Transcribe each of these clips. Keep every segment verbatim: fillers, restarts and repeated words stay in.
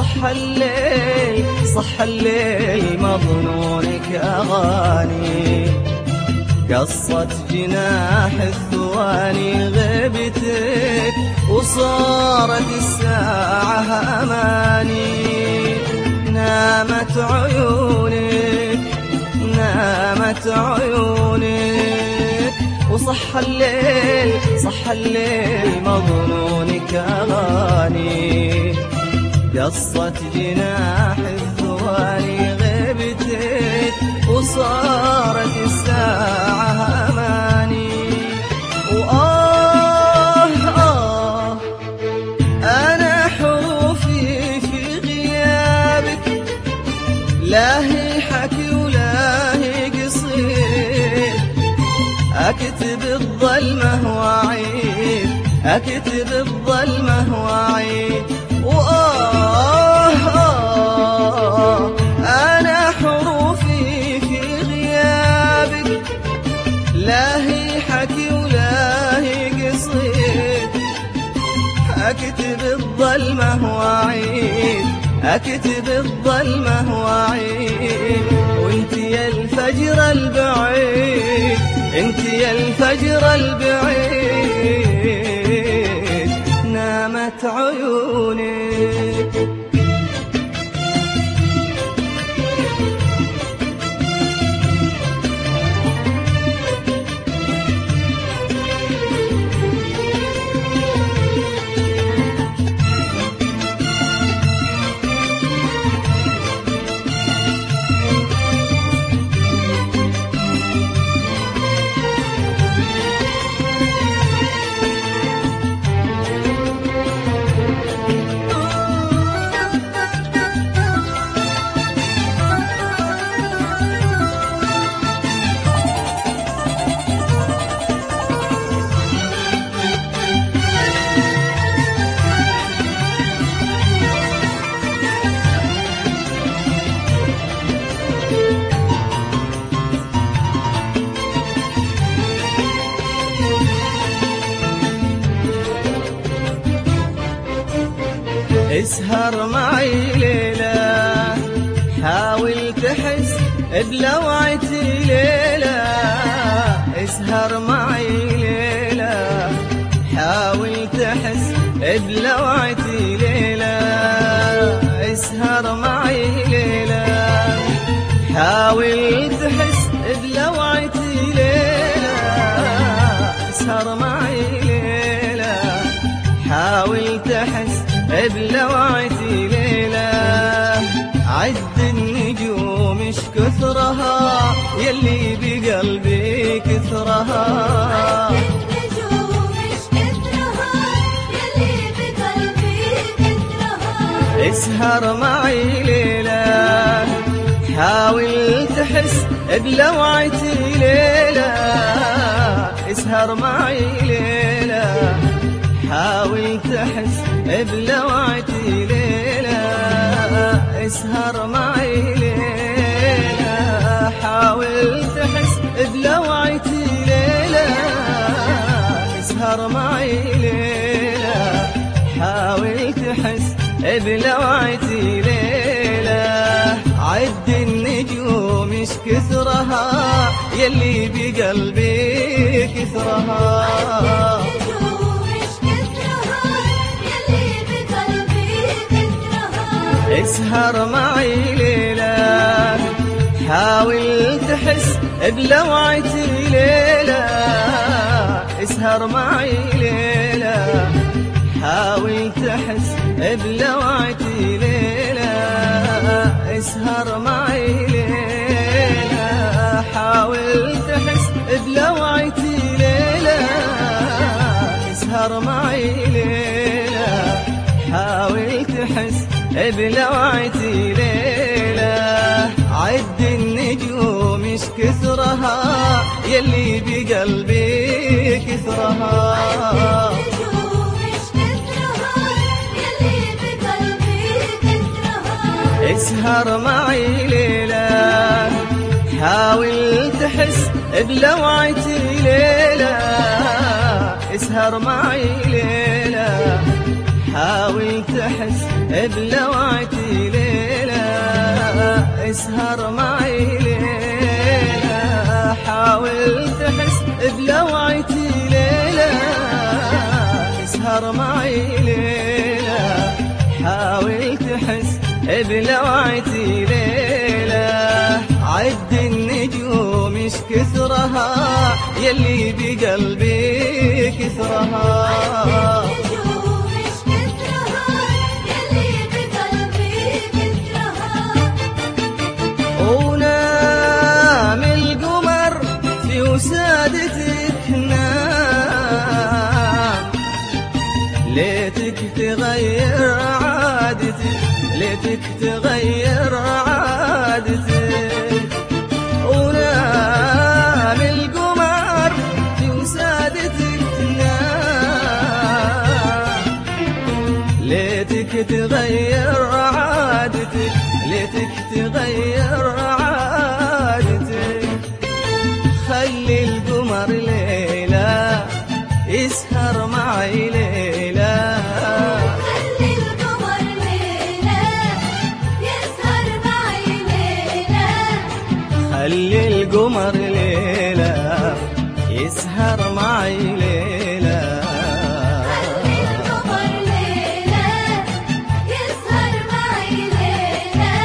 صح الليل صح الليل مظنونك أغاني، قصت جناح الثواني غيبتك وصارت الساعة أماني. نامت عيونك نامت عيونك وصح الليل صح الليل مظنونك أغاني، قصت جناح الثواني غيبتك وصارت الساعة أماني. وآه آه أنا حروفي في غيابك لا هي حكي ولا هي قصير، أكتب الظلمة وأعيد أكتب الظلمة وأعيد. وآه آه أنا حروفي في غيابك لا هي حكي ولا هي قصير، أكتب الظلمة وأعيد أكتب الظلمة وأعيد. وانت يا الفجر البعيد انت يا الفجر البعيد نامت عيونك. اسهر معي ليلة حاول تحس بلوعتي ليلة، اسهر معي ليلة حاول تحس بلوعتي ليلة، اسهر معي ليلة حاول تحس بلوعتي ليلة، اسهر معي ليلة حاول تحس بلوعتي ليلة. عد النجوم اش كثرها يلي بقلبي كثرها، عد النجوم اش كثرها يلي بقلبي كثرها. اسهر معي ليلة حاول تحس بلوعتي ليلة، اسهر معي ليلة حاول تحس بلوعتي ليلة، اسهر معي ليلة حاول تحس بلوعتي ليلة، اسهر معي ليلة حاول تحس بلوعتي ليلة. عد النجوم اش كثرها يلي بقلبي كثرها، اسهر معي ليلة حاول تحس بلوعتي ليلة، اسهر معي ليلة حاول تحس بلوعتي ليلة، اسهر معي ليلة حاول تحس بلوعتي ليلة، اسهر معي ليلة حاول تحس بلوعتي ليلة. عد النجوم اش كثرها يلي بقلبي كثرها، اسهر معي ليلة حاول تحس بلوعتي ليلة، اسهر معي ليلة حاول تحس بلوعتي ليلة، اسهر معي ليلة، حاول تحس بلوعتي ليلة، اسهر معي ليلة، حاول تحس بلوعتي ليلة. عد النجوم ايش كثرها يلي بقلبي كثرها، النجوم ايش كثرها يلي بقلبي كثرها، ونام القمر في وسادتك نام، ليتك تغير عادتك، ليتك تغير عادتك، ونام القمر في وسادتك نام، ليتك تغير عادتك، ليتك تغير عادتك. خلي القمر ليلة يسهر معي ليلة، خلي القمر ليلة يسهر معي ليلة، خلي القمر ليلة يسهر معي ليلة، خلي القمر ليلة يسهر معي ليلة.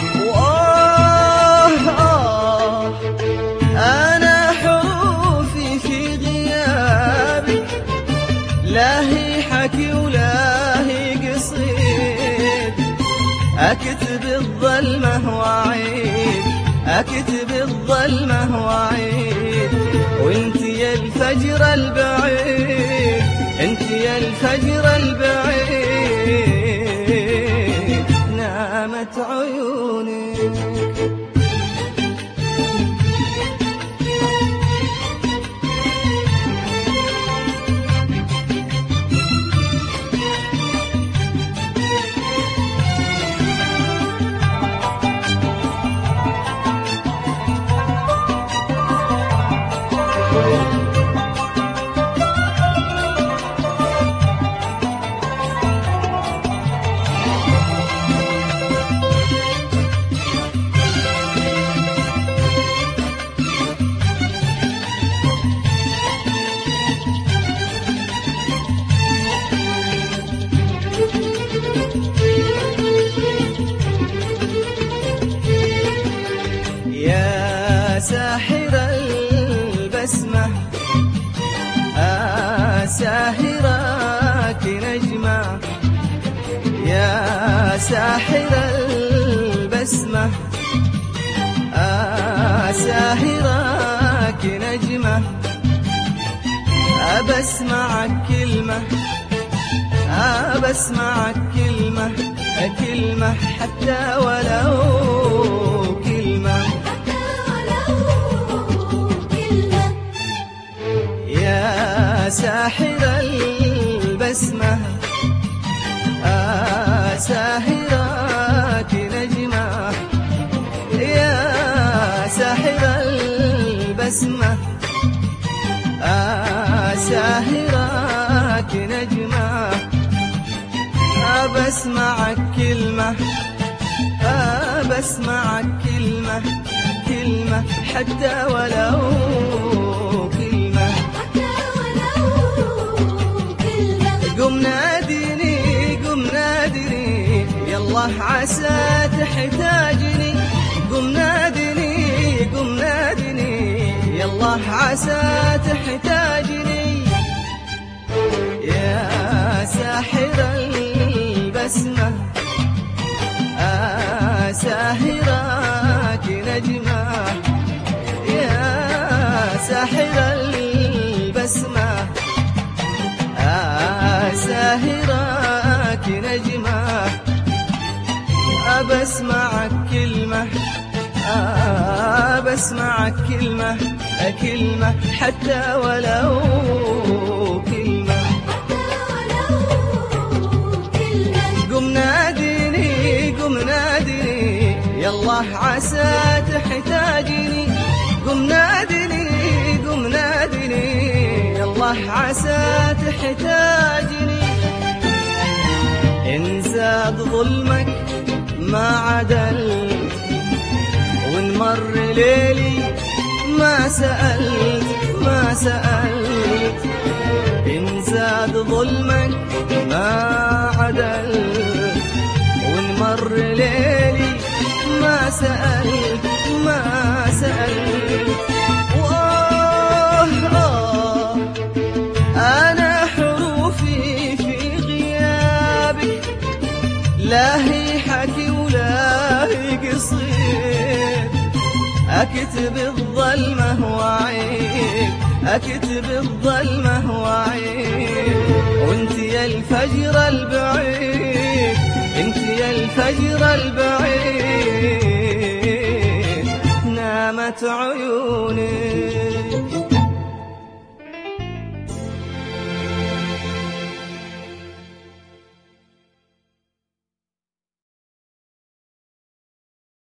وآه آه أنا حروفي في غيابك، لا هي حكي ولا هي قصيد، أكتب الظلمة وعيد، أكتب الظلمة وعيد، وانت يا الفجر البعيد، انت يا الفجر البعيد، نامت عيونك. يا ساحر البسمة آه ساهراك نجمة، يا ساحر البسمة آه ساهراك نجمة، أبسمعك كلمة، أبسمعك كلمة، كلمة حتى ولو كلمة، حتى ولو كلمة. يا ساحر البسمة آه ساهراك نجمة، يا ساحر البسمة آه ساهراك نجمة، أبسمعك كلمة، أبسمعك كلمة، كلمة حتى ولو كلمة، حتى ولو كلمة. قم ناديني، قم ناديني يالله عسى تحتاجني، قم ناديني، قم ناديني يالله عسى تحتاجني، يا ساحر البسمة آه ساهراك نجمة، يا ساحر البسمة آه ساهراك نجمة، أبسمعك كلمة، أبسمعك كلمة، كلمة حتى ولو كلمة، حتى ولو كلمة. قم ناديني، قم ناديني يالله عسى تحتاجني، قم ناديني، قم ناديني يالله عسى تحتاجني. إن زاد ظلمك ما عدلت، وإن مر ليلي ما سألت ما سألت. إن زاد ظلمك ما عدلت، وإن مر ليلي ما سألت ما سألت. وآه آه أنا حروفي في غيابك لا هي حكي ولا هي قصير، أكتب الظلمة وعيب أكتب الظلمة وعيب. وانت يا الفجر البعيد انت يا الفجر البعيد نامت عيوني.